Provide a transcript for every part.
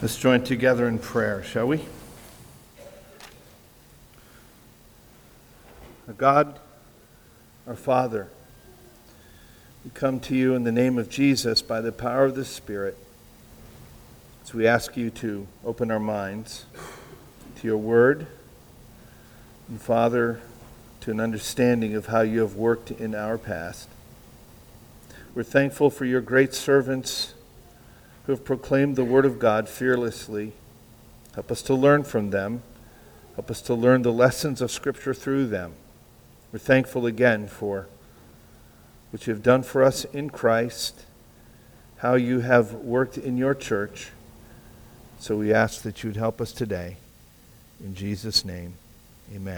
Let's join together in prayer, shall we? Our God, our Father, we come to you in the name of Jesus by the power of the Spirit. So we ask you to open our minds to your word, and Father, to an understanding of how you have worked in our past. We're thankful for your great servants who have proclaimed the word of God fearlessly. Help us to learn from them. Help us to learn the lessons of Scripture through them. We're thankful again for what you have done for us in Christ, how you have worked in your church. So we ask that you'd help us today. In Jesus' name, amen.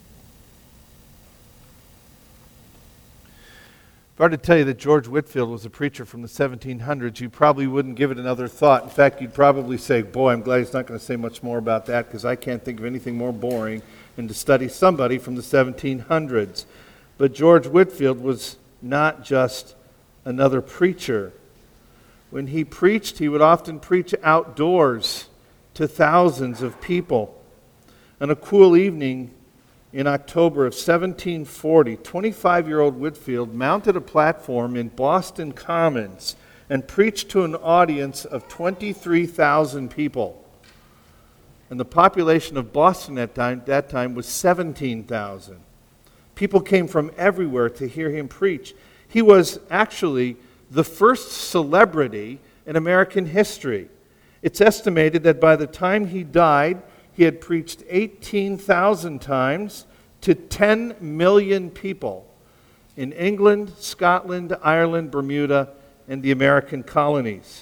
If I were to tell you that George Whitefield was a preacher from the 1700s, you probably wouldn't give it another thought. In fact, you'd probably say, boy, I'm glad he's not going to say much more about that because I can't think of anything more boring than to study somebody from the 1700s. But George Whitefield was not just another preacher. When he preached, he would often preach outdoors to thousands of people. On a cool evening in October of 1740, 25-year-old Whitefield mounted a platform in Boston Commons and preached to an audience of 23,000 people. And the population of Boston at that time was 17,000. People came from everywhere to hear him preach. He was actually the first celebrity in American history. It's estimated that by the time he died, he had preached 18,000 times to 10 million people in England, Scotland, Ireland, Bermuda, and the American colonies.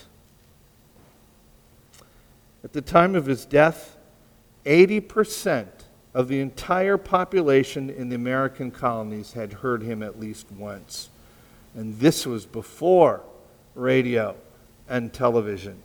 At the time of his death, 80% of the entire population in the American colonies had heard him at least once. And this was before radio and television.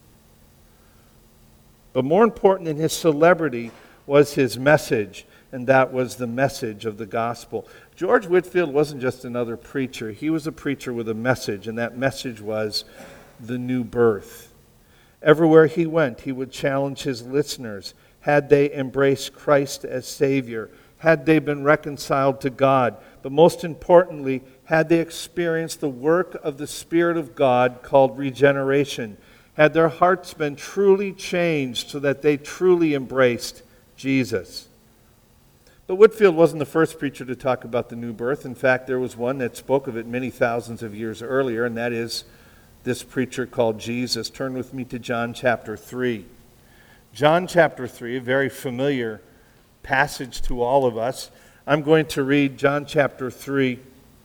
But more important than his celebrity was his message, and that was the message of the gospel. George Whitefield wasn't just another preacher. He was a preacher with a message, and that message was the new birth. Everywhere he went, he would challenge his listeners. Had they embraced Christ as Savior? Had they been reconciled to God? But most importantly, had they experienced the work of the Spirit of God called regeneration? Had their hearts been truly changed so that they truly embraced Jesus? But Whitefield wasn't the first preacher to talk about the new birth. In fact, there was one that spoke of it many thousands of years earlier, and that is this preacher called Jesus. Turn with me to John chapter 3. John chapter 3, a very familiar passage to all of us. I'm going to read John chapter 3,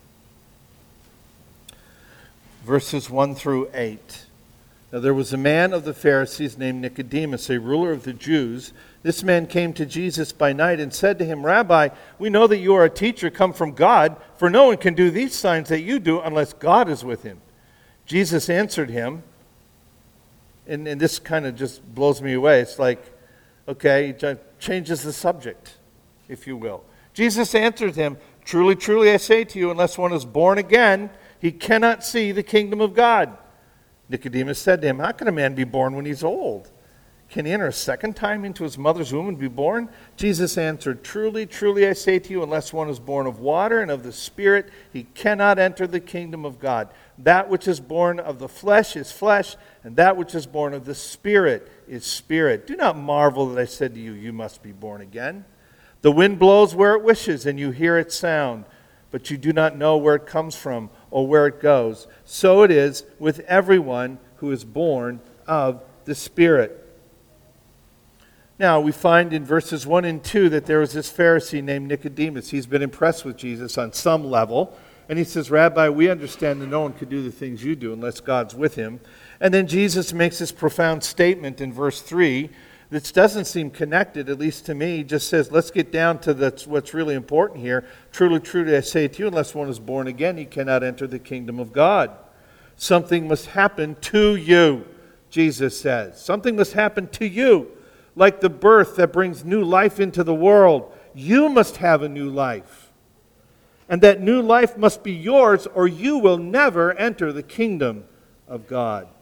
verses 1 through 8. Now there was a man of the Pharisees named Nicodemus, a ruler of the Jews. This man came to Jesus by night and said to him, Rabbi, we know that you are a teacher come from God, for no one can do these signs that you do unless God is with him. Jesus answered him, and this kind of just blows me away. It's like, okay, he changes the subject, if you will. Jesus answered him, Truly, truly, I say to you, unless one is born again, he cannot see the kingdom of God. Nicodemus said to him, How can a man be born when he's old? Can he enter a second time into his mother's womb and be born? Jesus answered, Truly, truly, I say to you, unless one is born of water and of the Spirit, he cannot enter the kingdom of God. That which is born of the flesh is flesh, and that which is born of the Spirit is spirit. Do not marvel that I said to you, You must be born again. The wind blows where it wishes, and you hear its sound, but you do not know where it comes from or where it goes. So it is with everyone who is born of the Spirit. Now, we find in verses 1 and 2 that there was this Pharisee named Nicodemus. He's been impressed with Jesus on some level. And he says, Rabbi, we understand that no one could do the things you do unless God's with him. And then Jesus makes this profound statement in verse 3 that doesn't seem connected, at least to me. He just says, let's get down to what's really important here. Truly, truly, I say to you, unless one is born again, he cannot enter the kingdom of God. Something must happen to you, Jesus says. Something must happen to you. Like the birth that brings new life into the world, you must have a new life. And that new life must be yours, or you will never enter the kingdom of God.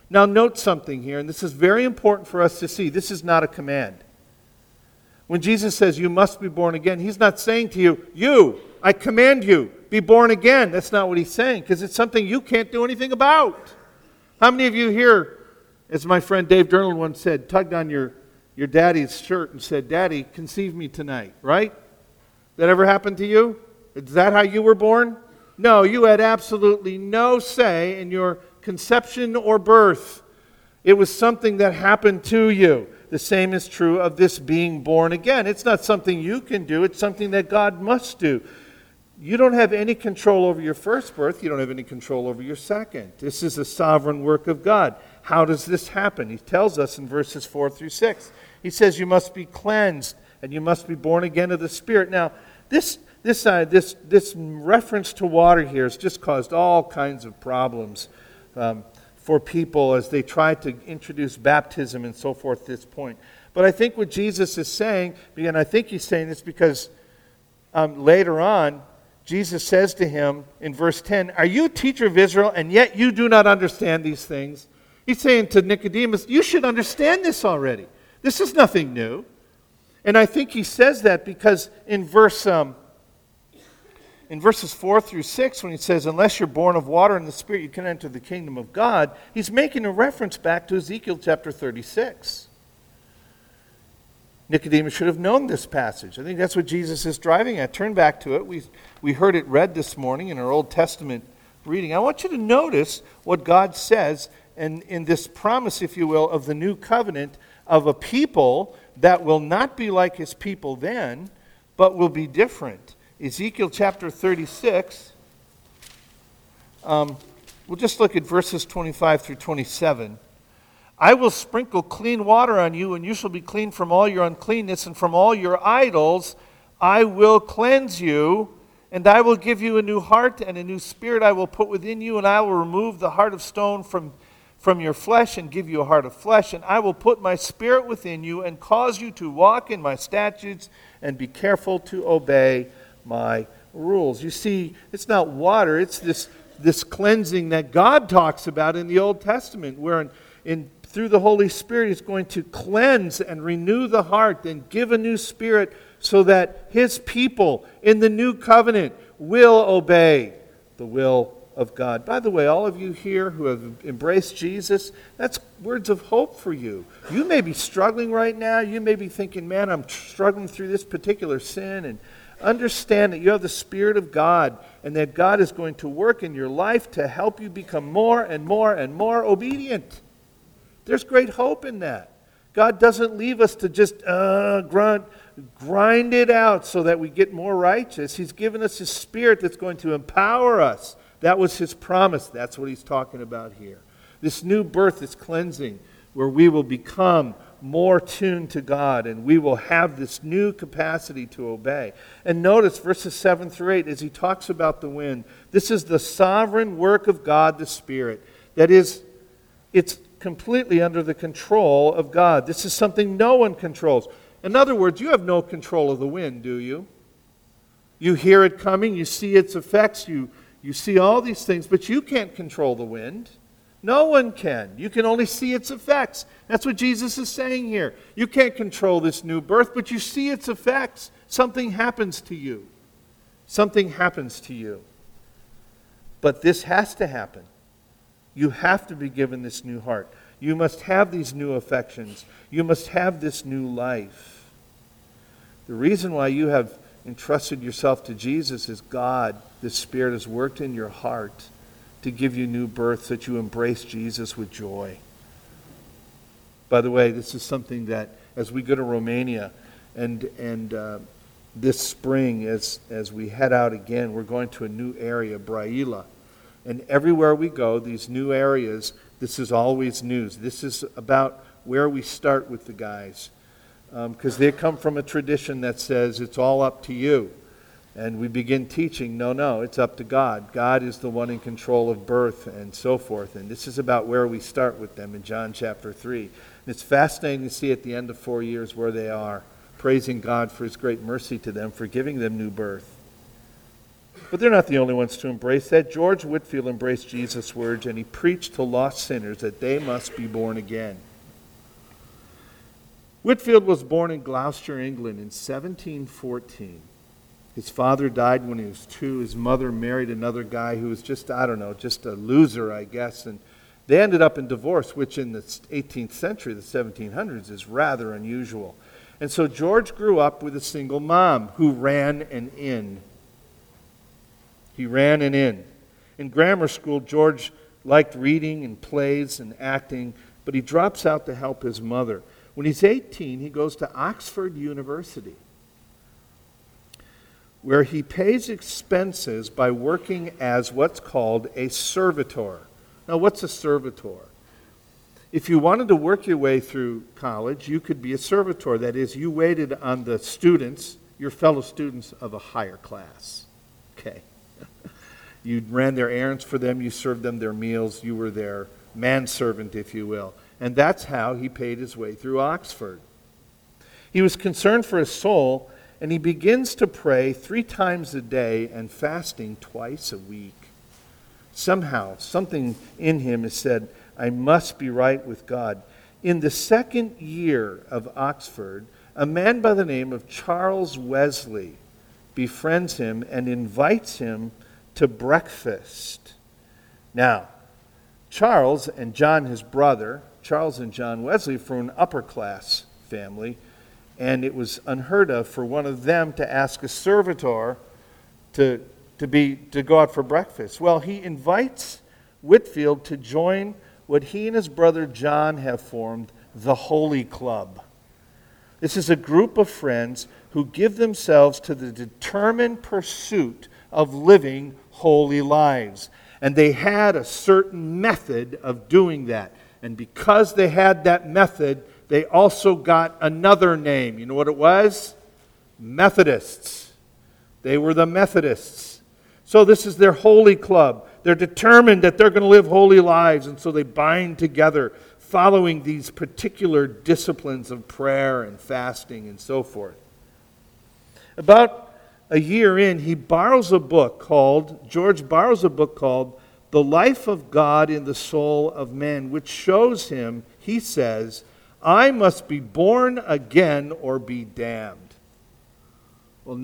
Now note something here, and this is very important for us to see. This is not a command. When Jesus says you must be born again, he's not saying to you, I command you, be born again. That's not what he's saying, because it's something you can't do anything about. How many of you here, as my friend Dave Durnall once said, tugged on your daddy's shirt and said, Daddy, conceive me tonight, right? That ever happened to you? Is that how you were born? No, you had absolutely no say in your conception or birth. It was something that happened to you. The same is true of this being born again. It's not something you can do. It's something that God must do. You don't have any control over your first birth. You don't have any control over your second. This is a sovereign work of God. How does this happen? He tells us in verses 4 through 6. He says you must be cleansed and you must be born again of the Spirit. Now, this reference to water here has just caused all kinds of problems for people as they try to introduce baptism and so forth at this point. But I think what Jesus is saying, and I think he's saying this because later on, Jesus says to him in verse 10, are you a teacher of Israel, and yet you do not understand these things? He's saying to Nicodemus, you should understand this already. This is nothing new. And I think he says that because in verses 4 through 6, when he says, unless you're born of water and the Spirit, you can enter the kingdom of God, he's making a reference back to Ezekiel chapter 36. Nicodemus should have known this passage. I think that's what Jesus is driving at. Turn back to it. We heard it read this morning in our Old Testament reading. I want you to notice what God says in this promise, if you will, of the new covenant of a people that will not be like his people then, but will be different. Ezekiel chapter 36, we'll just look at verses 25 through 27. I will sprinkle clean water on you, and you shall be clean from all your uncleanness, and from all your idols I will cleanse you, and I will give you a new heart, and a new spirit I will put within you, and I will remove the heart of stone from your flesh and give you a heart of flesh, and I will put my spirit within you and cause you to walk in my statutes and be careful to obey my rules. You see, it's not water, it's this cleansing that God talks about in the Old Testament, where through the Holy Spirit he's going to cleanse and renew the heart and give a new spirit so that his people in the new covenant will obey the will of God. By the way, all of you here who have embraced Jesus, that's words of hope for you. You may be struggling right now. You may be thinking, man, I'm struggling through this particular sin, and understand that you have the Spirit of God and that God is going to work in your life to help you become more and more and more obedient. There's great hope in that. God doesn't leave us to just grind it out so that we get more righteous. He's given us His Spirit that's going to empower us. That was His promise. That's what He's talking about here. This new birth, this cleansing, where we will become more tuned to God and we will have this new capacity to obey. And notice verses 7 through 8 as he talks about the wind. This is the sovereign work of God the Spirit. That is, it's completely under the control of God. This is something no one controls. In other words, you have no control of the wind, do you? You hear it coming, you see its effects, you see all these things, but you can't control the wind. No one can. You can only see its effects. That's what Jesus is saying here. You can't control this new birth, but you see its effects. Something happens to you. Something happens to you. But this has to happen. You have to be given this new heart. You must have these new affections. You must have this new life. The reason why you have entrusted yourself to Jesus is God, the Spirit, has worked in your heart to give you new birth so that you embrace Jesus with joy. By the way, this is something that as we go to Romania and this spring as we head out again, we're going to a new area, Brăila. And everywhere we go, these new areas, this is always news. This is about where we start with the guys. Because they come from a tradition that says it's all up to you. And we begin teaching, no, it's up to God. God is the one in control of birth and so forth. And this is about where we start with them in John chapter 3. And it's fascinating to see at the end of 4 years where they are, praising God for His great mercy to them, for giving them new birth. But they're not the only ones to embrace that. George Whitefield embraced Jesus' words, and he preached to lost sinners that they must be born again. Whitefield was born in Gloucester, England in 1714. His father died when he was 2. His mother married another guy who was just a loser, I guess. And they ended up in divorce, which in the 18th century, the 1700s, is rather unusual. And so George grew up with a single mom who ran an inn. He ran an inn. In grammar school, George liked reading and plays and acting, but he drops out to help his mother. When he's 18, he goes to Oxford University, where he pays expenses by working as what's called a servitor. Now, what's a servitor? If you wanted to work your way through college, you could be a servitor. That is, you waited on the students, your fellow students of a higher class. Okay. You ran their errands for them, you served them their meals, you were their manservant, if you will. And that's how he paid his way through Oxford. He was concerned for his soul, and he begins to pray 3 times a day and fasting twice a week. Somehow, something in him has said, I must be right with God. In the 2nd year of Oxford, a man by the name of Charles Wesley befriends him and invites him to breakfast. Now, Charles and John, his brother, Charles and John Wesley, from an upper class family, and it was unheard of for one of them to ask a servitor to go out for breakfast. Well, he invites Whitefield to join what he and his brother John have formed, the Holy Club. This is a group of friends who give themselves to the determined pursuit of living holy lives. And they had a certain method of doing that. And because they had that method, they also got another name. You know what it was? Methodists. They were the Methodists. So this is their holy club. They're determined that they're going to live holy lives, and so they bind together, following these particular disciplines of prayer and fasting and so forth. About a year in, George borrows a book called The Life of God in the Soul of Man, which shows him, he says, I must be born again or be damned. Well,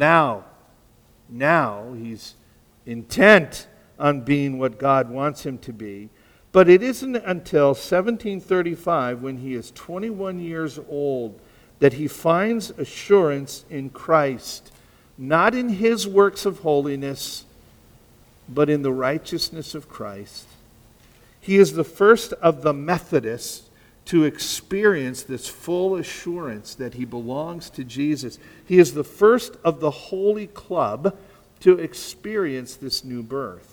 now he's intent on being what God wants him to be. But it isn't until 1735, when he is 21 years old, that he finds assurance in Christ, not in his works of holiness, but in the righteousness of Christ. He is the first of the Methodists to experience this full assurance that he belongs to Jesus. He is the first of the Holy Club to experience this new birth.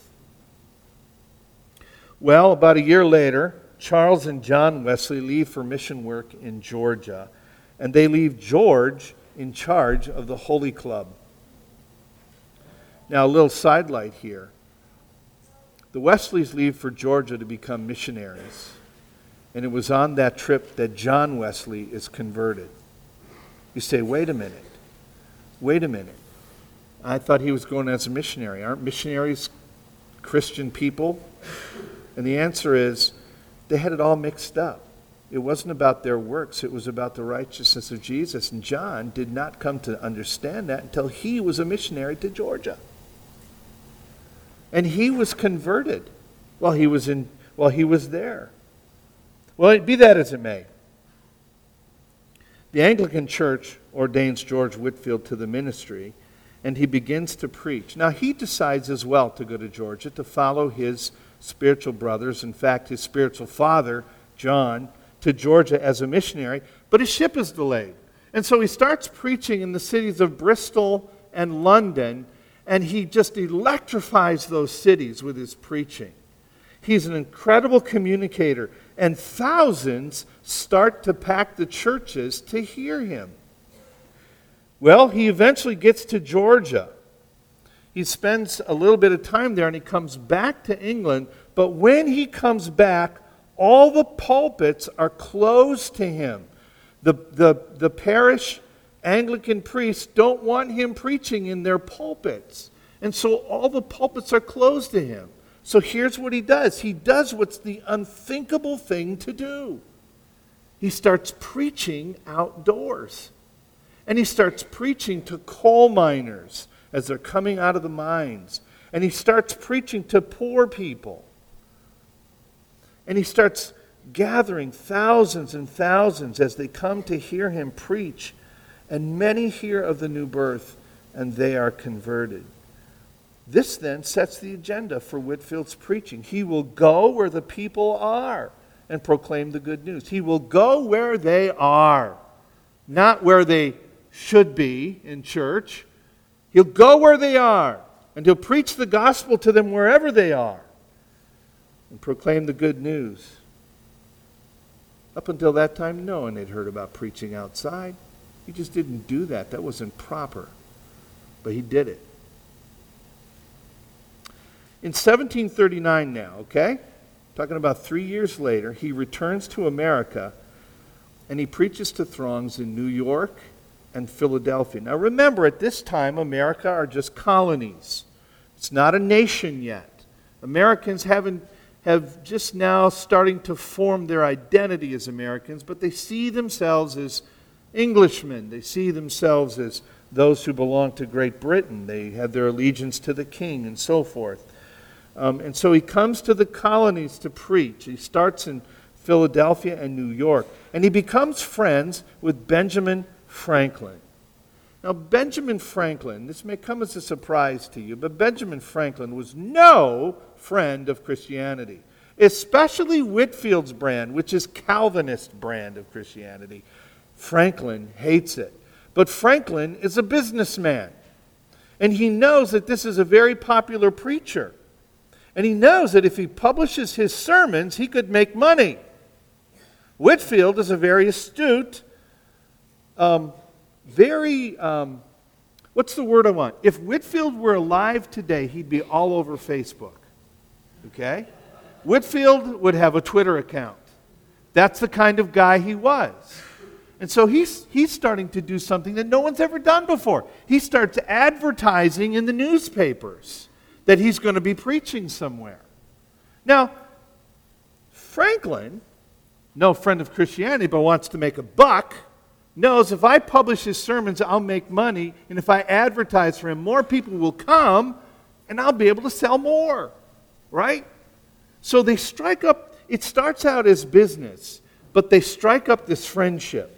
Well, about a year later, Charles and John Wesley leave for mission work in Georgia, and they leave George in charge of the Holy Club. Now, a little sidelight here. The Wesleys leave for Georgia to become missionaries, and it was on that trip that John Wesley is converted. You say, wait a minute. I thought he was going as a missionary. Aren't missionaries Christian people? And the answer is, they had it all mixed up. It wasn't about their works, it was about the righteousness of Jesus. And John did not come to understand that until he was a missionary to Georgia. And he was converted while he was there. Well, be that as it may, the Anglican Church ordains George Whitefield to the ministry, and he begins to preach. Now, he decides as well to go to Georgia to follow his spiritual brothers, in fact, his spiritual father, John, to Georgia as a missionary, but his ship is delayed. And so he starts preaching in the cities of Bristol and London, and he just electrifies those cities with his preaching. He's an incredible communicator, and thousands start to pack the churches to hear him. Well, he eventually gets to Georgia. He spends a little bit of time there, and he comes back to England. But when he comes back, all the pulpits are closed to him. The parish Anglican priests don't want him preaching in their pulpits. And so all the pulpits are closed to him. So here's what he does. He does what's the unthinkable thing to do. He starts preaching outdoors. And he starts preaching to coal miners as they're coming out of the mines. And he starts preaching to poor people. And he starts gathering thousands and thousands as they come to hear him preach. And many hear of the new birth, and they are converted. This then sets the agenda for Whitfield's preaching. He will go where the people are and proclaim the good news. He will go where they are, not where they should be in church. He'll go where they are, and he'll preach the gospel to them wherever they are and proclaim the good news. Up until that time, no one had heard about preaching outside. He just didn't do that. That wasn't proper. But he did it. In 1739 now, okay? Talking about 3 years later, he returns to America and he preaches to throngs in New York and Philadelphia. Now remember, at this time, America are just colonies. It's not a nation yet. Americans have just now starting to form their identity as Americans, but they see themselves as Englishmen. They see themselves as those who belong to Great Britain. They have their allegiance to the king and so forth. And so he comes to the colonies to preach. He starts in Philadelphia and New York. And he becomes friends with Benjamin Franklin. Now, Benjamin Franklin, this may come as a surprise to you, but Benjamin Franklin was no friend of Christianity, especially Whitfield's brand, which is Calvinist brand of Christianity. Franklin hates it. But Franklin is a businessman, and he knows that this is a very popular preacher. And he knows that if he publishes his sermons, he could make money. Whitfield is a very astute, what's the word I want? If Whitfield were alive today, he'd be all over Facebook. Okay? Whitfield would have a Twitter account. That's the kind of guy he was. And so he's starting to do something that no one's ever done before. He starts advertising in the newspapers that he's going to be preaching somewhere. Now, Franklin, no friend of Christianity, but wants to make a buck, knows if I publish his sermons, I'll make money, and if I advertise for him, more people will come, and I'll be able to sell more, right? So they strike up, it starts out as business, but they strike up this friendship.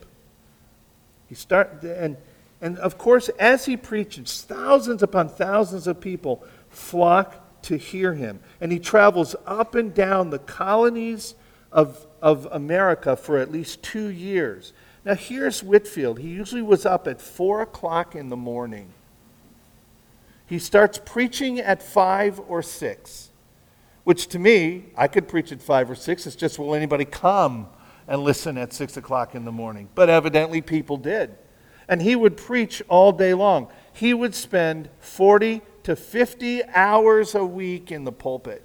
And of course, as he preaches, thousands upon thousands of people flock to hear him. And he travels up and down the colonies of America for at least 2 years. Now here's Whitfield. He usually was up at 4 o'clock in the morning. He starts preaching at 5 or 6, which to me, I could preach at 5 or 6. It's just, will anybody come and listen at 6 o'clock in the morning? But evidently people did. And he would preach all day long. He would spend 40 to 50 hours a week in the pulpit.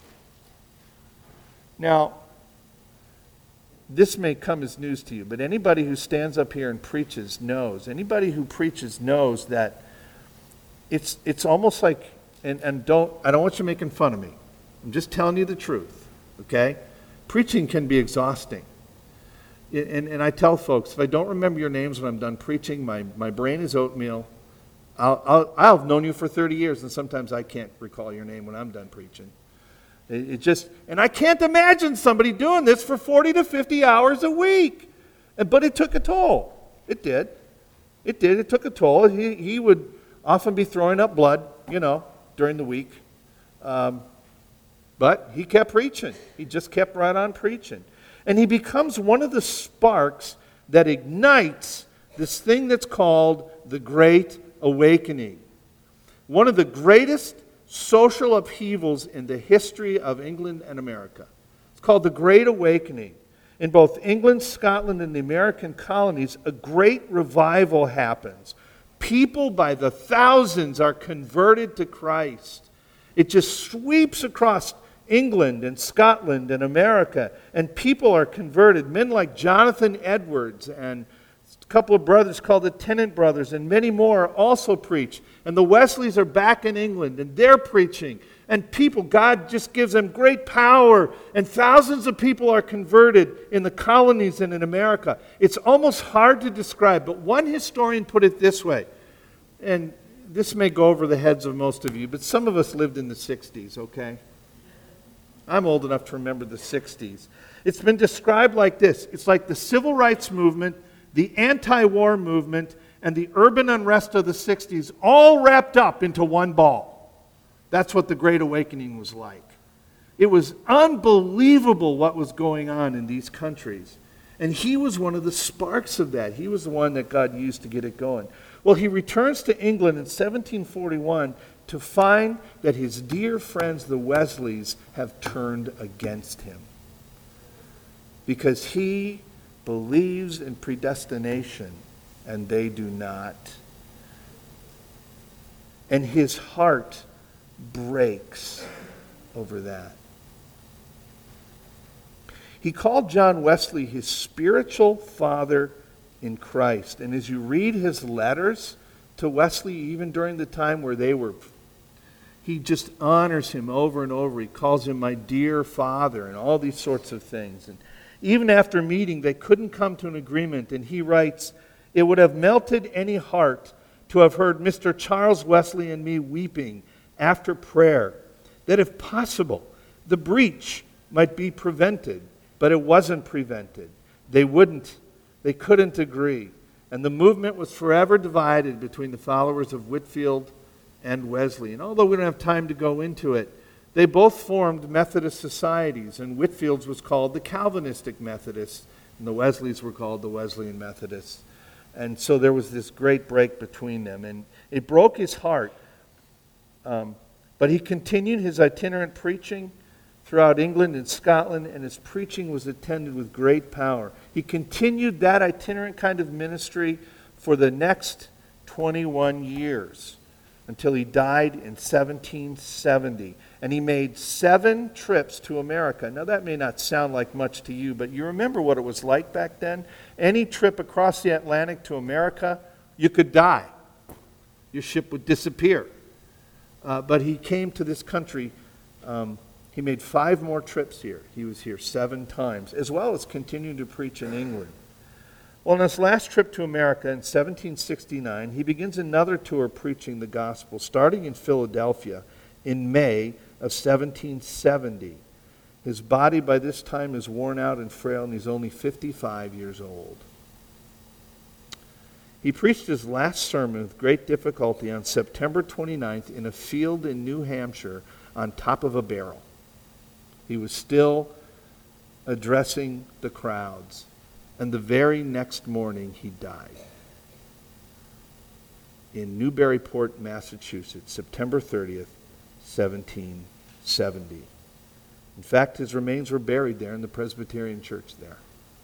Now, this may come as news to you, but anybody who stands up here and preaches knows, that it's almost like, and I don't want you making fun of me. I'm just telling you the truth, okay? Preaching can be exhausting. And I tell folks, if I don't remember your names when I'm done preaching, my brain is oatmeal. I'll have known you for 30 years, and sometimes I can't recall your name when I'm done preaching. And I can't imagine somebody doing this for 40 to 50 hours a week. But it took a toll. It did. It took a toll. He would often be throwing up blood, during the week. But he kept preaching. He just kept right on preaching. And he becomes one of the sparks that ignites this thing that's called the Great Awakening. One of the greatest social upheavals in the history of England and America. It's called the Great Awakening. In both England, Scotland, and the American colonies, a great revival happens. People by the thousands are converted to Christ. It just sweeps across England and Scotland and America, and people are converted. Men like Jonathan Edwards and A couple of brothers called the Tennant Brothers, and many more also preach. And the Wesleys are back in England, and they're preaching. And people, God just gives them great power, and thousands of people are converted in the colonies and in America. It's almost hard to describe, but one historian put it this way, and this may go over the heads of most of you, but some of us lived in the 60s, okay? I'm old enough to remember the 60s. It's been described like this. It's like the civil rights movement, the anti-war movement, and the urban unrest of the 60s all wrapped up into one ball. That's what the Great Awakening was like. It was unbelievable what was going on in these countries. And he was one of the sparks of that. He was the one that God used to get it going. Well, he returns to England in 1741 to find that his dear friends, the Wesleys, have turned against him. Because he believes in predestination, and they do not. And his heart breaks over that. He called John Wesley his spiritual father in Christ. And as you read his letters to Wesley, even during the time where he just honors him over and over. He calls him my dear father and all these sorts of things. And even after meeting, they couldn't come to an agreement. And he writes, "It would have melted any heart to have heard Mr. Charles Wesley and me weeping after prayer, that if possible, the breach might be prevented, but it wasn't prevented. They couldn't agree. And the movement was forever divided between the followers of Whitefield and Wesley." And although we don't have time to go into it, they both formed Methodist societies, and Whitefield's was called the Calvinistic Methodists, and the Wesleys were called the Wesleyan Methodists. And so there was this great break between them, and it broke his heart. But he continued his itinerant preaching throughout England and Scotland, and his preaching was attended with great power. He continued that itinerant kind of ministry for the next 21 years until he died in 1770. And he made 7 trips to America. Now that may not sound like much to you, but you remember what it was like back then? Any trip across the Atlantic to America, you could die. Your ship would disappear. But he came to this country. He made 5 more trips here. He was here 7 times, as well as continuing to preach in England. Well, on his last trip to America in 1769, he begins another tour preaching the gospel, starting in Philadelphia in May of 1770. His body by this time is worn out and frail, and he's only 55 years old. He preached his last sermon with great difficulty on September 29th in a field in New Hampshire on top of a barrel. He was still addressing the crowds, and the very next morning he died in Newburyport, Massachusetts, September 30th, 1770. In fact, his remains were buried there in the Presbyterian Church there.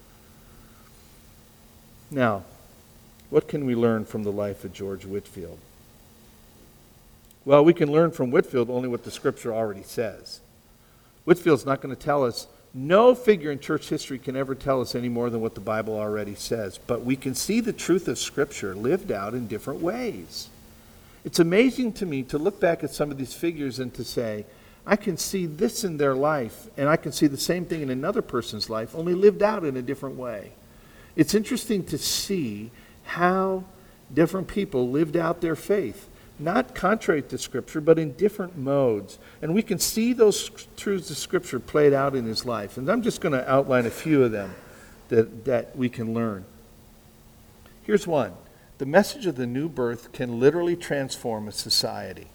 Now, what can we learn from the life of George Whitefield? Well, we can learn from Whitefield only what the Scripture already says. Whitefield's not going to tell us, no figure in church history can ever tell us any more than what the Bible already says. But we can see the truth of Scripture lived out in different ways. It's amazing to me to look back at some of these figures and to say, I can see this in their life, and I can see the same thing in another person's life, only lived out in a different way. It's interesting to see how different people lived out their faith, not contrary to Scripture, but in different modes. And we can see those truths of Scripture played out in his life. And I'm just going to outline a few of them that we can learn. Here's one. The message of the new birth can literally transform a society.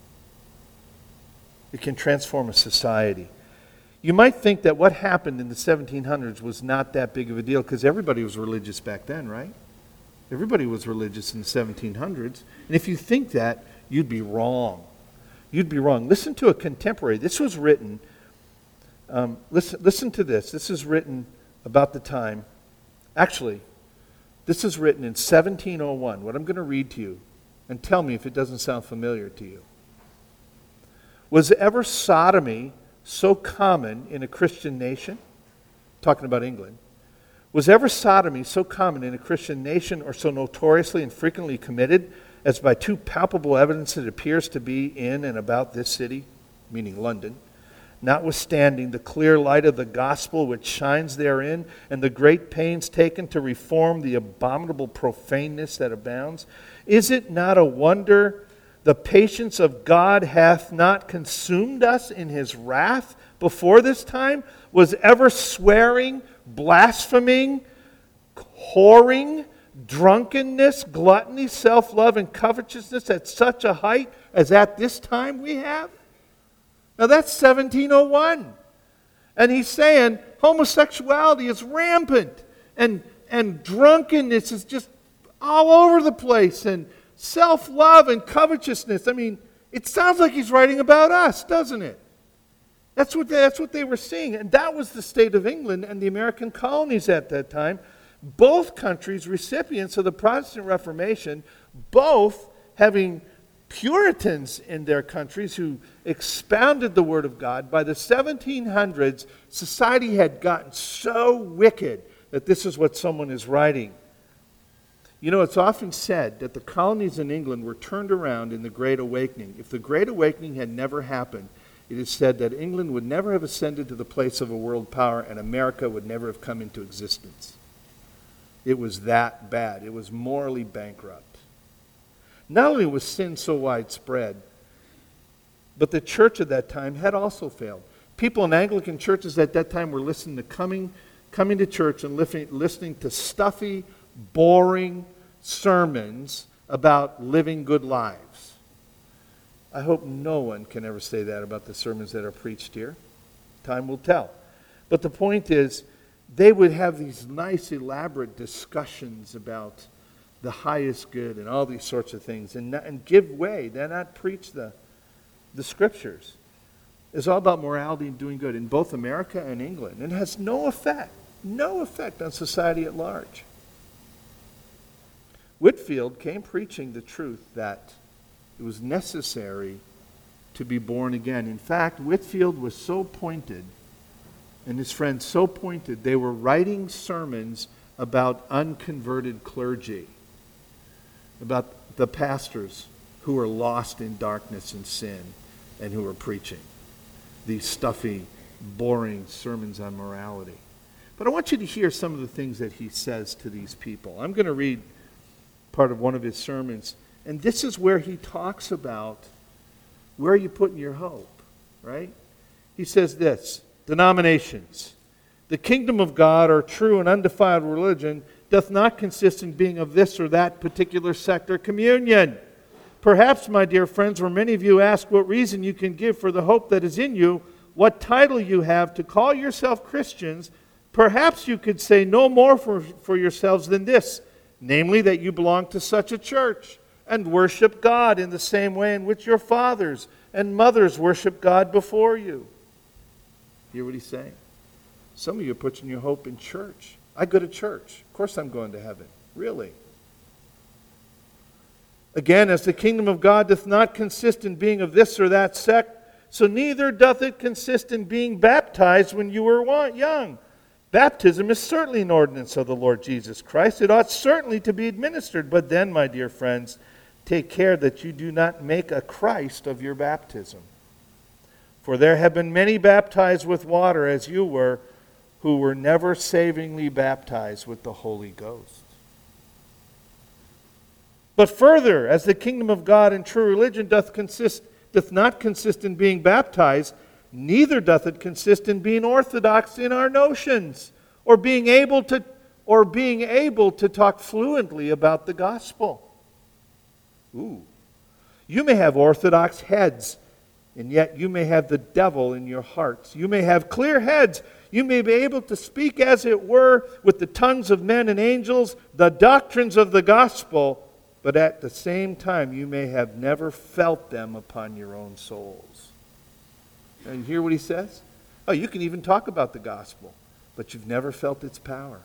It can transform a society. You might think that what happened in the 1700s was not that big of a deal because everybody was religious back then, right? Everybody was religious in the 1700s. And if you think that, you'd be wrong. You'd be wrong. Listen to a contemporary. This was written, listen to this. This is written about the time. Actually, this is written in 1701. What I'm going to read to you, and tell me if it doesn't sound familiar to you. Was ever sodomy so common in a Christian nation? Talking about England. Was ever sodomy so common in a Christian nation, or so notoriously and frequently committed, as by too palpable evidence it appears to be in and about this city, meaning London, notwithstanding the clear light of the gospel which shines therein, and the great pains taken to reform the abominable profaneness that abounds? Is it not a wonder the patience of God hath not consumed us in his wrath before this time? Was ever swearing, blaspheming, whoring, drunkenness, gluttony, self-love, and covetousness at such a height as at this time we have? Now that's 1701. And he's saying homosexuality is rampant, and drunkenness is just all over the place, and self-love and covetousness. I mean, it sounds like he's writing about us, doesn't it? That's what they were seeing. And that was the state of England and the American colonies at that time. Both countries recipients of the Protestant Reformation, both having Puritans in their countries who expounded the Word of God. By the 1700s, society had gotten so wicked that this is what someone is writing. You know, it's often said that the colonies in England were turned around in the Great Awakening. If the Great Awakening had never happened, it is said that England would never have ascended to the place of a world power, and America would never have come into existence. It was that bad. It was morally bankrupt. Not only was sin so widespread, but the church at that time had also failed. People in Anglican churches at that time were listening to coming to church and listening to stuffy, boring sermons about living good lives. I hope no one can ever say that about the sermons that are preached here. Time will tell. But the point is, they would have these nice, elaborate discussions about the highest good and all these sorts of things, and give way. They're not preach the scriptures. It's all about morality and doing good in both America and England. And it has no effect on society at large. Whitefield came preaching the truth that it was necessary to be born again. In fact, Whitefield was so pointed, and his friends so pointed, they were writing sermons about unconverted clergy, about the pastors who were lost in darkness and sin and who were preaching these stuffy, boring sermons on morality. But I want you to hear some of the things that he says to these people. I'm going to read part of one of his sermons, and this is where he talks about where you put your hope, right? He says this: denominations. The kingdom of God, or true and undefiled religion, doth not consist in being of this or that particular sect or communion. Perhaps, my dear friends, where many of you ask what reason you can give for the hope that is in you, what title you have to call yourself Christians, perhaps you could say no more for yourselves than this, namely that you belong to such a church and worship God in the same way in which your fathers and mothers worship God before you. Hear what he's saying? Some of you are putting your hope in church. I go to church. Of course I'm going to heaven. Really? Again, as the kingdom of God doth not consist in being of this or that sect, so neither doth it consist in being baptized when you were young. Baptism is certainly an ordinance of the Lord Jesus Christ. It ought certainly to be administered. But then, my dear friends, take care that you do not make a Christ of your baptism. For there have been many baptized with water, as you were, who were never savingly baptized with the Holy Ghost. But further, as the kingdom of God and true religion doth not consist in being baptized, neither doth it consist in being orthodox in our notions, or being able to talk fluently about the gospel. Ooh. You may have orthodox heads, and yet you may have the devil in your hearts. You may have clear heads. You may be able to speak, as it were, with the tongues of men and angels, the doctrines of the gospel, but at the same time you may have never felt them upon your own souls. And you hear what he says? Oh, you can even talk about the gospel, but you've never felt its power.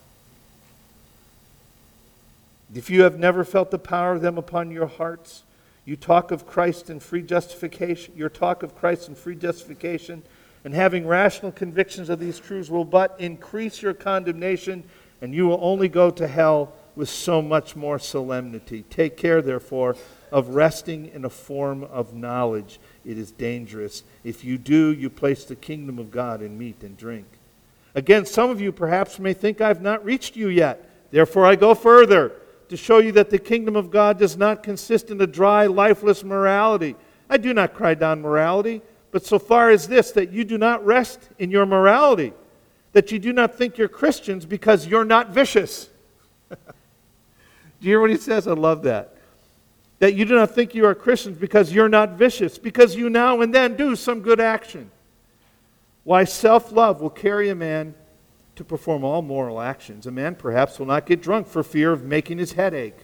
If you have never felt the power of them upon your hearts, you talk of Christ and free justification. Your talk of Christ and free justification and having rational convictions of these truths will but increase your condemnation and you will only go to hell with so much more solemnity. Take care, therefore, of resting in a form of knowledge. It is dangerous. If you do, you place the kingdom of God in meat and drink. Again, some of you perhaps may think I have not reached you yet. Therefore I go further, to show you that the kingdom of God does not consist in a dry, lifeless morality. I do not cry down morality, but so far as this, that you do not rest in your morality, that you do not think you're Christians because you're not vicious. Do you hear what he says? I love that. That you do not think you are Christians because you're not vicious, because you now and then do some good action. Why, self-love will carry a man to perform all moral actions. A man perhaps will not get drunk for fear of making his head ache.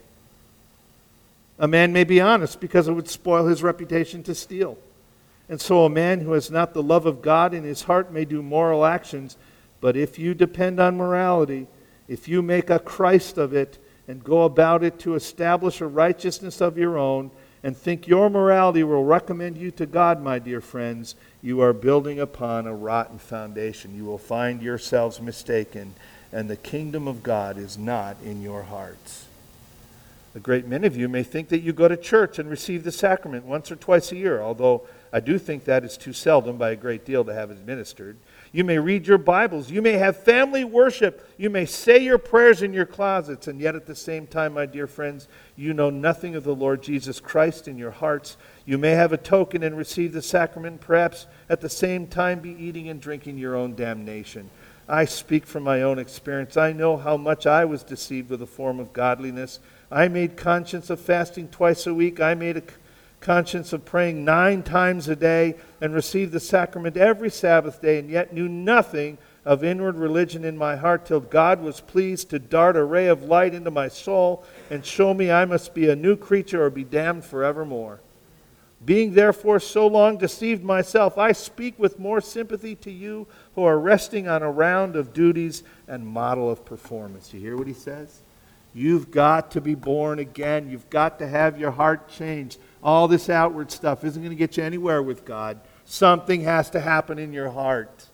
A man may be honest because it would spoil his reputation to steal. And so a man who has not the love of God in his heart may do moral actions. But if you depend on morality, if you make a Christ of it and go about it to establish a righteousness of your own and think your morality will recommend you to God, my dear friends, you are building upon a rotten foundation. You will find yourselves mistaken, and the kingdom of God is not in your hearts. A great many of you may think that you go to church and receive the sacrament once or twice a year, although I do think that is too seldom by a great deal to have administered. You may read your Bibles. You may have family worship. You may say your prayers in your closets. And yet at the same time, my dear friends, you know nothing of the Lord Jesus Christ in your hearts. You may have a token and receive the sacrament, and perhaps at the same time be eating and drinking your own damnation. I speak from my own experience. I know how much I was deceived with a form of godliness. I made conscience of fasting twice a week. I made a conscience of praying 9 times a day and received the sacrament every Sabbath day, and yet knew nothing of inward religion in my heart till God was pleased to dart a ray of light into my soul and show me I must be a new creature or be damned forevermore. Being therefore so long deceived myself, I speak with more sympathy to you who are resting on a round of duties and model of performance. You hear what he says? You've got to be born again. You've got to have your heart changed. All this outward stuff isn't going to get you anywhere with God. Something has to happen in your heart.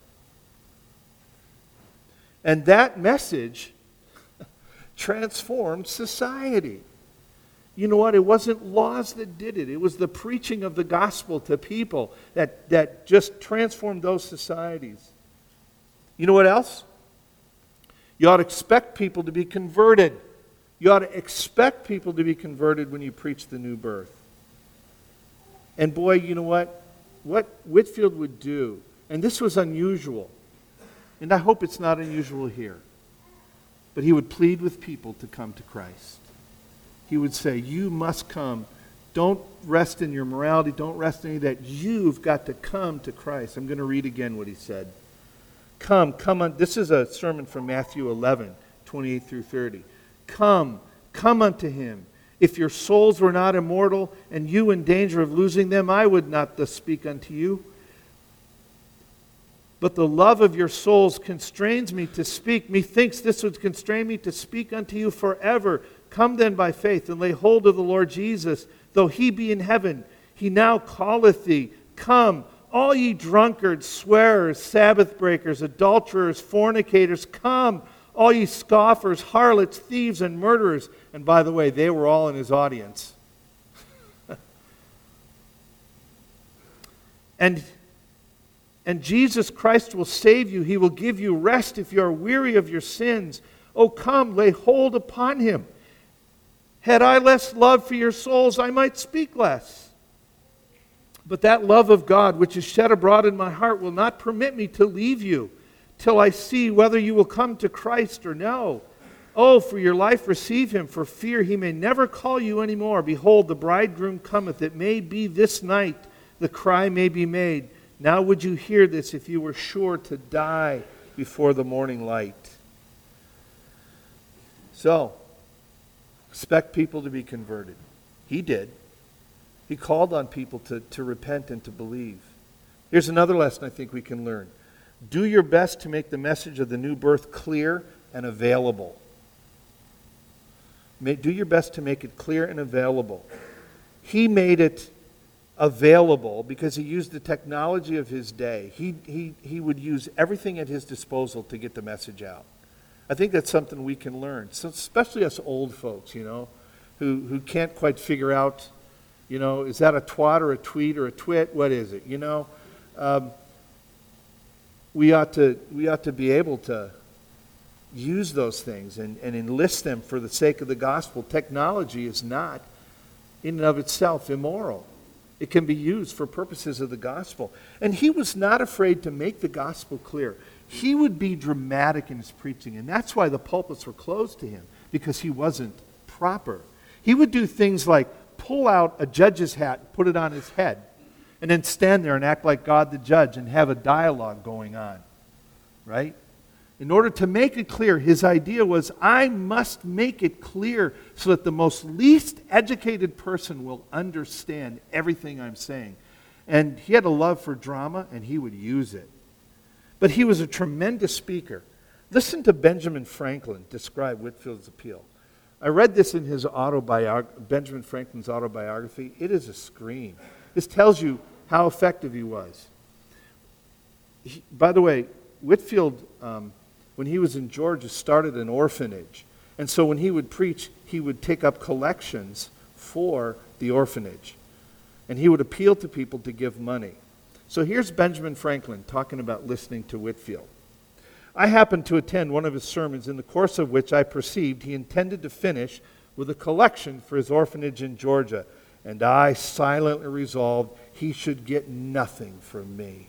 And that message transformed society. You know what? It wasn't laws that did it. It was the preaching of the gospel to people that just transformed those societies. You know what else? You ought to expect people to be converted. You ought to expect people to be converted when you preach the new birth. And boy, you know what? What Whitefield would do, and this was unusual, and I hope it's not unusual here, but he would plead with people to come to Christ. He would say, you must come. Don't rest in your morality. Don't rest in any of that. You've got to come to Christ. I'm going to read again what he said. Come on. This is a sermon from Matthew 11, 28 through 30. Come unto him. If your souls were not immortal, and you in danger of losing them, I would not thus speak unto you. But the love of your souls constrains me to speak. Methinks this would constrain me to speak unto you forever. Come then by faith, and lay hold of the Lord Jesus. Though he be in heaven, he now calleth thee. Come, all ye drunkards, swearers, Sabbath breakers, adulterers, fornicators, come. All ye scoffers, harlots, thieves, and murderers. And by the way, they were all in his audience. And Jesus Christ will save you. He will give you rest if you are weary of your sins. Oh, come, lay hold upon him. Had I less love for your souls, I might speak less. But that love of God which is shed abroad in my heart will not permit me to leave you till I see whether you will come to Christ or no. Oh, for your life receive him, for fear he may never call you any more. Behold, the bridegroom cometh. It may be this night the cry may be made. Now would you hear this if you were sure to die before the morning light? So, expect people to be converted. He did. He called on people to repent and to believe. Here's another lesson I think we can learn. Do your best to make the message of the new birth clear and available. Do your best to make it clear and available. He made it available because he used the technology of his day. He would use everything at his disposal to get the message out. I think that's something we can learn, so especially us old folks, who can't quite figure out, is that a twat or a tweet or a twit? What is it? We ought to be able to use those things and enlist them for the sake of the gospel. Technology is not, in and of itself, immoral. It can be used for purposes of the gospel. And he was not afraid to make the gospel clear. He would be dramatic in his preaching, and that's why the pulpits were closed to him, because he wasn't proper. He would do things like pull out a judge's hat and put it on his head, and then stand there and act like God the judge and have a dialogue going on, right? In order to make it clear, his idea was, I must make it clear so that the most least educated person will understand everything I'm saying. And he had a love for drama, and he would use it. But he was a tremendous speaker. Listen to Benjamin Franklin describe Whitfield's appeal. I read this in his Benjamin Franklin's autobiography. It is a scream. This tells you how effective he was. By the way, Whitfield, when he was in Georgia, started an orphanage. And so when he would preach, he would take up collections for the orphanage. And he would appeal to people to give money. So here's Benjamin Franklin talking about listening to Whitfield. I happened to attend one of his sermons, in the course of which I perceived he intended to finish with a collection for his orphanage in Georgia, and I silently resolved he should get nothing from me.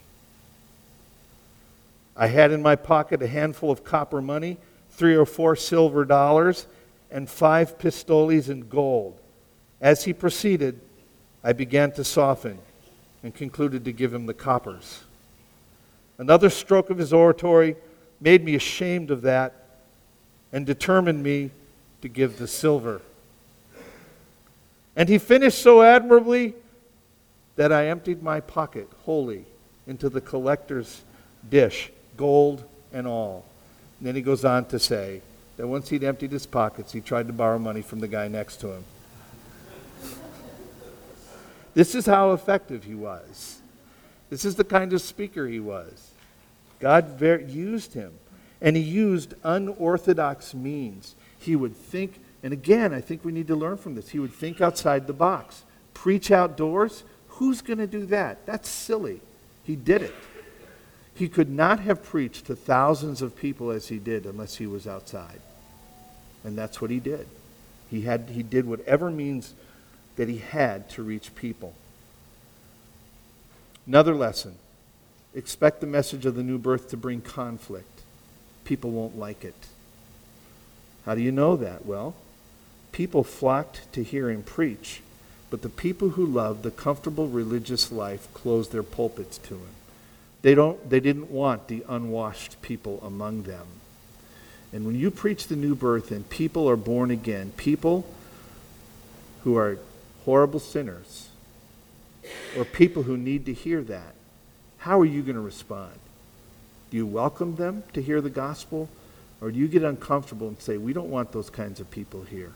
I had in my pocket a handful of copper money, 3 or 4 silver dollars, and 5 pistoles in gold. As he proceeded, I began to soften and concluded to give him the coppers. Another stroke of his oratory made me ashamed of that and determined me to give the silver. And he finished so admirably that I emptied my pocket wholly into the collector's dish, gold and all. And then he goes on to say that once he'd emptied his pockets, he tried to borrow money from the guy next to him. This is how effective he was. This is the kind of speaker he was. God used him, and he used unorthodox means. He would think, and again, I think we need to learn from this, he would think outside the box. Preach outdoors? Who's going to do that? That's silly. He did it. He could not have preached to thousands of people as he did unless he was outside. And that's what he did. He did whatever means that he had to reach people. Another lesson. Expect the message of the new birth to bring conflict. People won't like it. How do you know that? Well, people flocked to hear him preach, but the people who loved the comfortable religious life closed their pulpits to him. They didn't want the unwashed people among them. And when you preach the new birth and people are born again, people who are horrible sinners, or people who need to hear that, how are you going to respond? Do you welcome them to hear the gospel? Or do you get uncomfortable and say, we don't want those kinds of people here?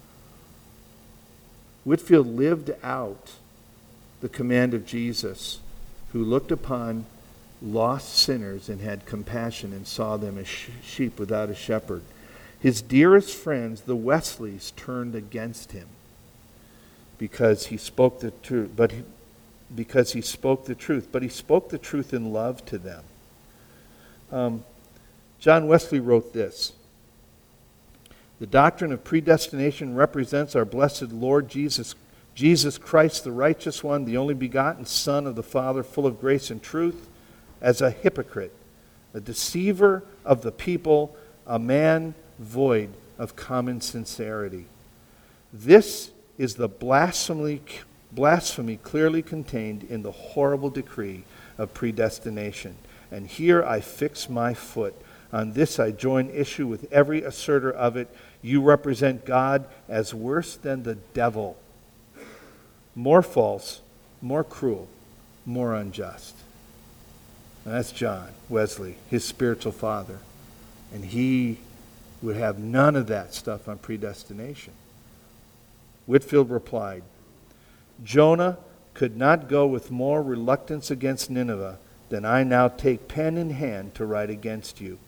Whitfield lived out the command of Jesus, who looked upon lost sinners and had compassion and saw them as sheep without a shepherd. His dearest friends, the Wesleys, turned against him because he spoke the truth. But he spoke the truth in love to them. John Wesley wrote this: the doctrine of predestination represents our blessed Lord Jesus Christ, the righteous one, the only begotten Son of the Father, full of grace and truth, as a hypocrite, a deceiver of the people, a man void of common sincerity. This is the blasphemy clearly contained in the horrible decree of predestination. And here I fix my foot. On this I join issue with every asserter of it. You represent God as worse than the devil, more false, more cruel, more unjust. And that's John Wesley, his spiritual father. And he would have none of that stuff on predestination. Whitfield replied, Jonah could not go with more reluctance against Nineveh than I now take pen in hand to write against you.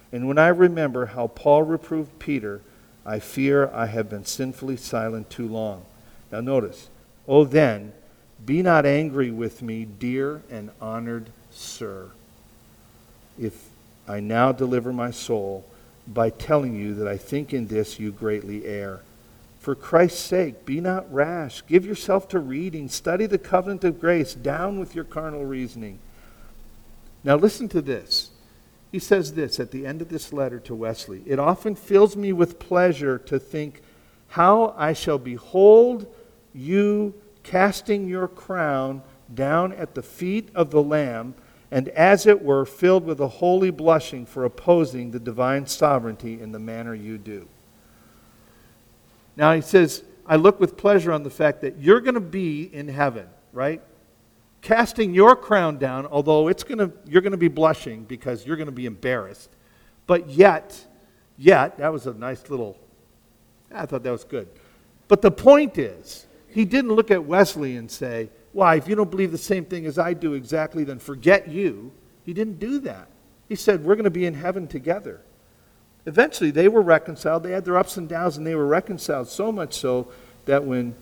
And when I remember how Paul reproved Peter, I fear I have been sinfully silent too long. Now notice, oh then, be not angry with me, dear and honored sir, if I now deliver my soul by telling you that I think in this you greatly err. For Christ's sake, be not rash. Give yourself to reading. Study the covenant of grace. Down with your carnal reasoning. Now listen to this. He says this at the end of this letter to Wesley. It often fills me with pleasure to think how I shall behold you casting your crown down at the feet of the Lamb, and as it were filled with a holy blushing for opposing the divine sovereignty in the manner you do. Now he says, I look with pleasure on the fact that you're going to be in heaven, right? Casting your crown down, although you're going to be blushing because you're going to be embarrassed. But yet, that was a nice little, I thought that was good. But the point is, he didn't look at Wesley and say, why, if you don't believe the same thing as I do exactly, then forget you. He didn't do that. He said, we're going to be in heaven together. Eventually, they were reconciled. They had their ups and downs, and they were reconciled so much so that when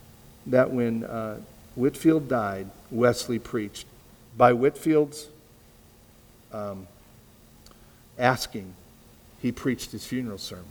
Whitefield died, Wesley preached. By Whitefield's asking, he preached his funeral sermon.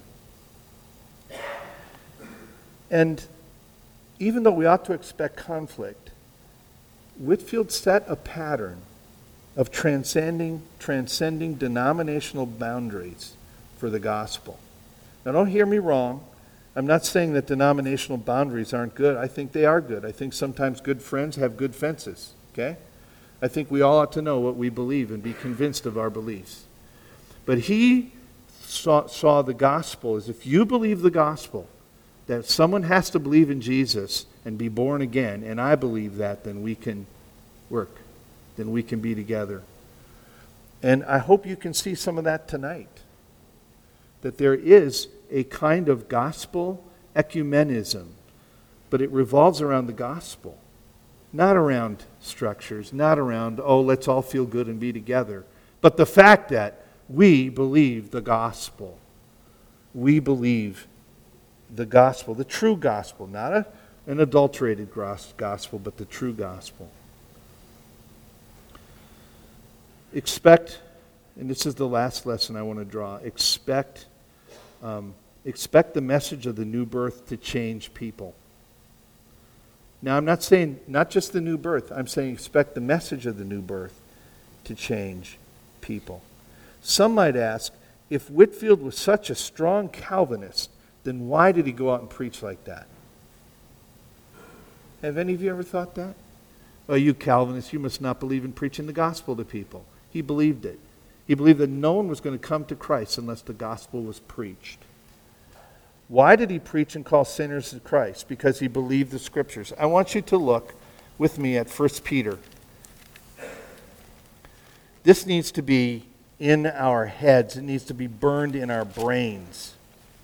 And even though we ought to expect conflict, Whitefield set a pattern of transcending denominational boundaries for the gospel. Now don't hear me wrong. I'm not saying that denominational boundaries aren't good. I think they are good. I think sometimes good friends have good fences, okay? I think we all ought to know what we believe and be convinced of our beliefs. But he saw the gospel as if you believe the gospel, that someone has to believe in Jesus and be born again, and I believe that, then we can work. Then we can be together. And I hope you can see some of that tonight. That there is a kind of gospel ecumenism, but it revolves around the gospel. Not around structures, not around, oh, let's all feel good and be together. But the fact that we believe the gospel. We believe the gospel, the true gospel, not an adulterated gospel, but the true gospel. Expect, and this is the last lesson I want to draw, expect the message of the new birth to change people. Now, I'm not saying not just the new birth. I'm saying expect the message of the new birth to change people. Some might ask, if Whitefield was such a strong Calvinist, then why did he go out and preach like that? Have any of you ever thought that? Oh, you Calvinists, you must not believe in preaching the gospel to people. He believed it. He believed that no one was going to come to Christ unless the gospel was preached. Why did he preach and call sinners to Christ? Because he believed the Scriptures. I want you to look with me at 1 Peter. This needs to be in our heads. It needs to be burned in our brains.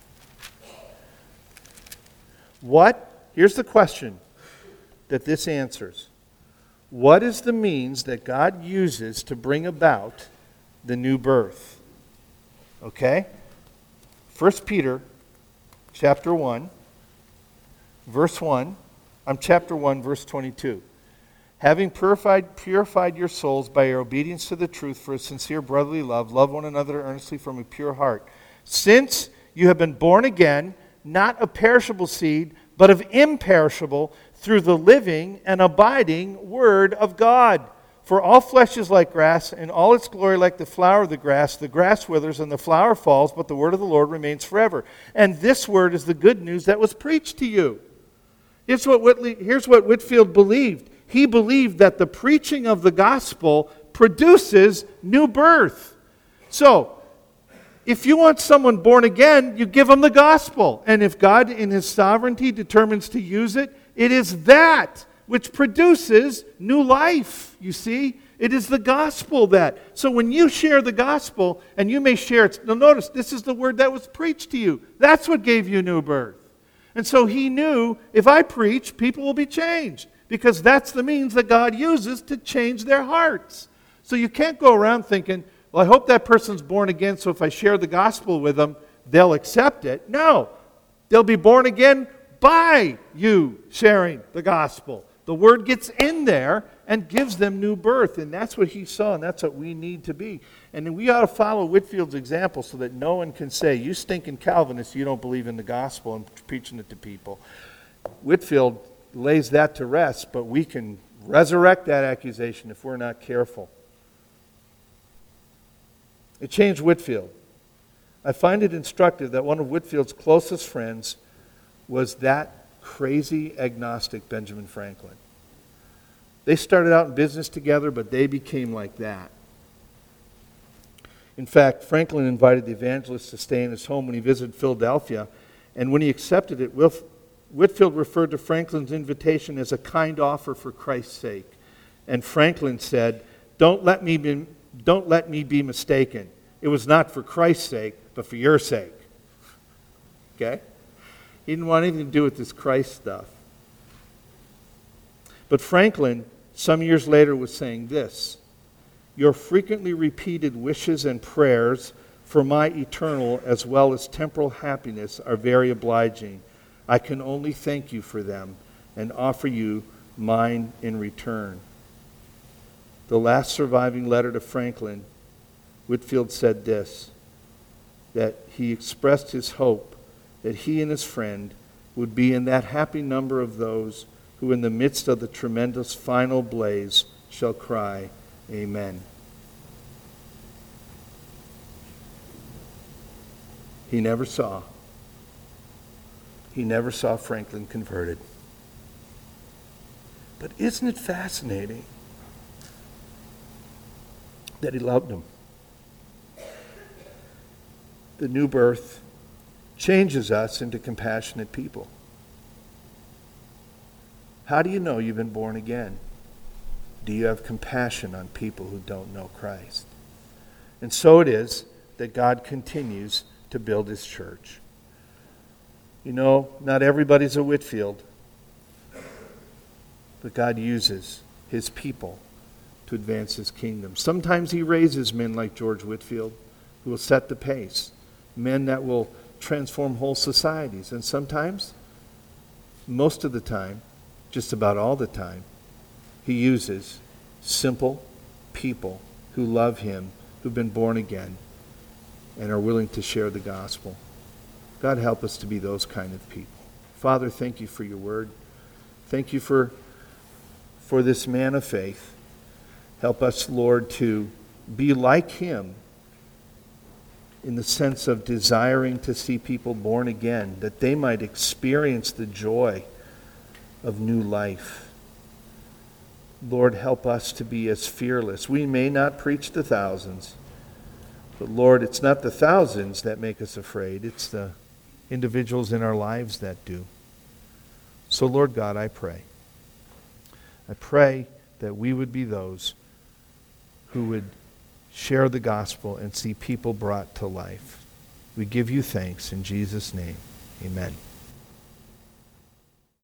Here's the question that this answers. What is the means that God uses to bring about the new birth? Okay? 1 Peter chapter 1, verse 1. Chapter 1, verse 22. Having purified your souls by your obedience to the truth for a sincere brotherly love, love one another earnestly from a pure heart. Since you have been born again, not of perishable seed, but of imperishable, through the living and abiding Word of God. For all flesh is like grass, and all its glory like the flower of the grass. The grass withers and the flower falls, but the word of the Lord remains forever. And this word is the good news that was preached to you. Here's what Whitefield believed. He believed that the preaching of the gospel produces new birth. So, if you want someone born again, you give them the gospel. And if God in His sovereignty determines to use it, it is that which produces new life, you see. It is the gospel that. So when you share the gospel, and you may share it, now notice, this is the word that was preached to you. That's what gave you new birth. And so he knew, if I preach, people will be changed. Because that's the means that God uses to change their hearts. So you can't go around thinking, well, well, I hope that person's born again, so if I share the gospel with them, they'll accept it. No, they'll be born again by you sharing the gospel. The word gets in there and gives them new birth, and that's what he saw, and that's what we need to be. And we ought to follow Whitfield's example so that no one can say, you stinking Calvinists, you don't believe in the gospel and preaching it to people. Whitfield lays that to rest, but we can resurrect that accusation if we're not careful. It changed Whitfield. I find it instructive that one of Whitfield's closest friends was that crazy agnostic Benjamin Franklin. They started out in business together, but they became like that. In fact, Franklin invited the evangelist to stay in his home when he visited Philadelphia, and when he accepted it, Whitfield referred to Franklin's invitation as a kind offer for Christ's sake. And Franklin said, don't let me be mistaken. It was not for Christ's sake, but for your sake. Okay? He didn't want anything to do with this Christ stuff. But Franklin, some years later, was saying this: your frequently repeated wishes and prayers for my eternal as well as temporal happiness are very obliging. I can only thank you for them and offer you mine in return. The last surviving letter to Franklin, Whitfield said this, that he expressed his hope that he and his friend would be in that happy number of those who in the midst of the tremendous final blaze shall cry, Amen. He never saw Franklin converted. But isn't it fascinating that he loved him? The new birth changes us into compassionate people. How do you know you've been born again? Do you have compassion on people who don't know Christ? And so it is that God continues to build his church. You know, not everybody's a Whitfield, but God uses his people to advance his kingdom. Sometimes he raises men like George Whitfield who will set the pace, men that will transform whole societies. And sometimes, most of the time, just about all the time, he uses simple people who love him, who've been born again, and are willing to share the gospel. God, help us to be those kind of people. Father, thank you for your word. Thank you for this man of faith. Help us, Lord, to be like him in the sense of desiring to see people born again, that they might experience the joy of new life. Lord, help us to be as fearless. We may not preach to thousands, but Lord, it's not the thousands that make us afraid. It's the individuals in our lives that do. So, Lord God, I pray that we would be those who would share the gospel and see people brought to life. We give you thanks in Jesus' name. Amen.